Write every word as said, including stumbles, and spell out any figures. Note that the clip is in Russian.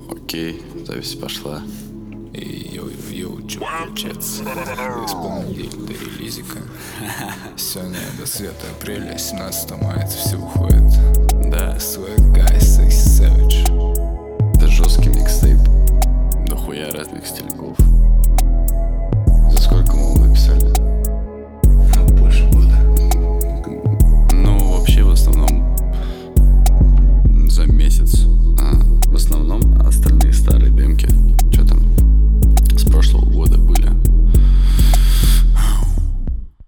Окей, запись пошла. И йоу-йоу, чё получается? Исполнитель до релизика. Сегодня до света апреля, семнадцатого мая это все выходит. Да, свой гай, секси сэвидж. Это жесткий микстейп. Дохуя разных стильков.